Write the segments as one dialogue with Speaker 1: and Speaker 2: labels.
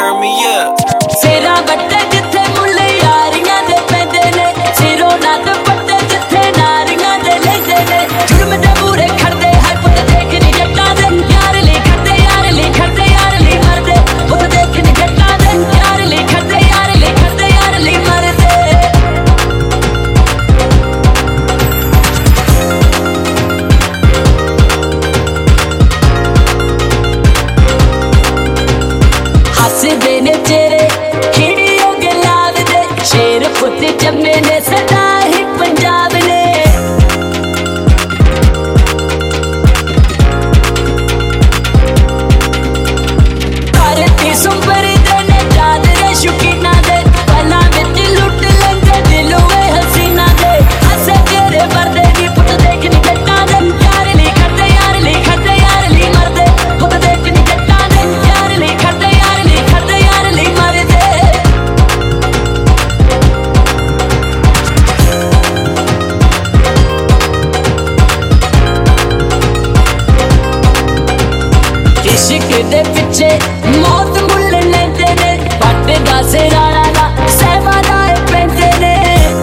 Speaker 1: turn me up.
Speaker 2: सेरा बट्टे जिथे मुल्ले यारियां दे पैंदे ने, सिरों ना दुपट्टे जिथे नारियां दे लैंदे ने। जुर्म दे मूरे खड़दे हर पुत देखनी जट्टां दे, यार ली खड़दे यार ली खड़दे यार ली मरदे। पुत देखनी जट्टां दे, यार ली खड़दे यार ली खड़दे यार ली मरदे। हसदे ने चेहरे खिड़ियों के लाभ दे, शेर पुत जम्मे ने सदा ही पंजाब ने। भारती सुंबर दे ने चादरे शुकीना दे, पला विच लुट लेंदे दिलों ए हसीना दे। हसे चेहरे मरदे दी पुत देखनी जट्टां दे, यार ली खड़दे यार ली खड़दे यार ली मरदे। पुत देखनी जट्टां दे, यार ली खड़दे यार ली खड़दे यार ली मरदे। इश्क दे पिछे मौत मुल लैंदे ने, पट दा सिराणा दा सहवा लाए पैंदे ने।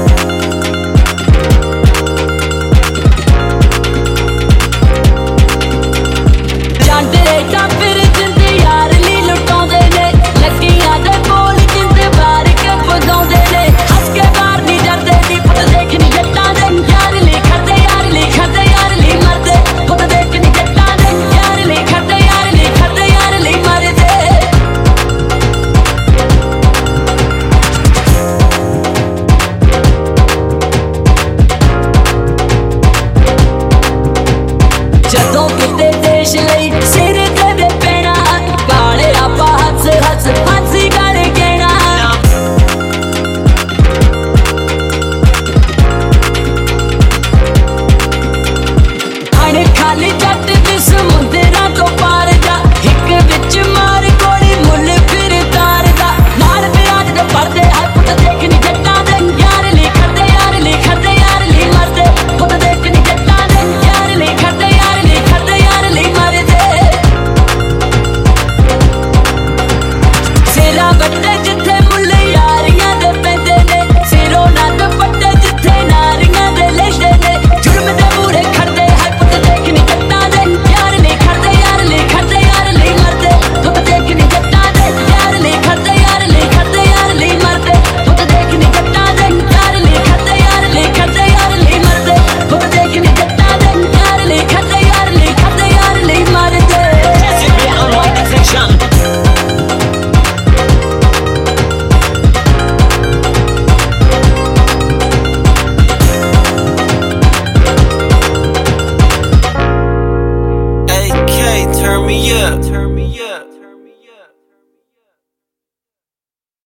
Speaker 2: जांडे टापिर जिंदे यार ली लुटाउंदे ने, लगियां दे बोल जिंदे बार के पगाउंदे ने। हस के बार नी डरदे दी पुत देखनी जट्टां दे, यार ली खड़दे यार ली खड़दे यार ली मरदे। पुत देखनी जट्टां दे, यार ली खड़दे यार ली खड़दे यार ली मरदे। जदों किते देश लई सिर ते पैना, बाले आपा हस हस फांसी गल गैना। अण खाली जट दे समुंदरां तो पार जा, हिक विच मार गोली मुल फिर तार दा। नाल प्याज दे पड़दे हर पुत देखनी जट्टां दे, यार ली खड़दे यार ली खड़दे यार ली मरदे। पुत देखनी जट्टां दे, यार ली खड़दे यार ली खड़दे यार ली मरदे। सेरा बट्टे जिथे मुल्ले यारियां दे पैंदे ने, सिरों ना दुपट्टे जिथे नारियां दे लैंदे ने। जुर्म दे मूरे खड़दे हर पुत देखनी जट्टां दे, यार ली खड़दे यार ली खड़दे यार ली मरदे। पुत देखनी जट्टां दे, यार ली खड़दे यार ली खड़दे यार ली मरदे। पुत देखनी जट्टां दे, यार ली खड़दे यार ली खड़दे यार ली मरदे। पुत देखनी जट्टां दे, यार ली खड़दे यार ली खड़दे यार ली मरदे।
Speaker 1: AK, turn me up.